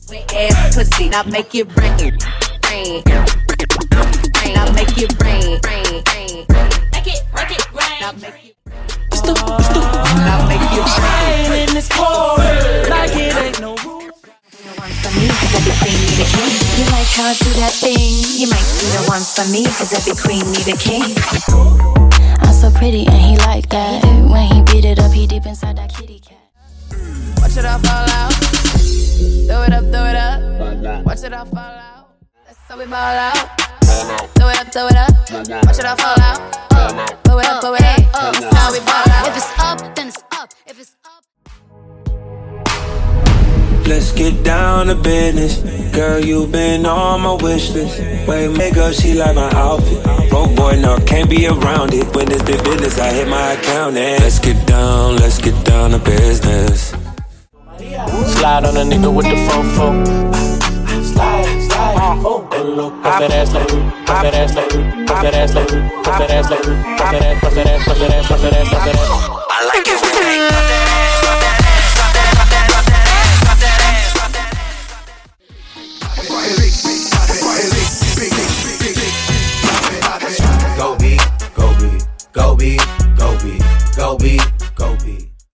Wet ass pussy, now make it rain, rain, rain. Now make it rain, rain, rain. Make it rain. Now make it. Now make it rain in this cold, like it ain't no rule. One for me, cause every queen need a king. You like how I do that thing? You might be the one for me, cause every queen need a king. I'm so pretty and he like that. When he beat it up, he deep inside that kitty cat. Watch it all fall out. Throw it up, throw it up. Watch it all fall out. That's how we ball out. Throw it up, throw it up. Watch it all fall out. Throw it up, throw it up. That's how we ball out. If it's up, then it's up. If it's up. Let's get down to business. Girl, you been on my wish list. Wait, makeup, she like my outfit. Broke boy, no, can't be around it. When it's big business, I hit my account and let's get down to business. Slide on a nigga with the fofo. Slide, oh, put that ass like, put that ass like, put that ass like, put that ass like, put that ass, put that ass, put that ass, put that ass, put that ass.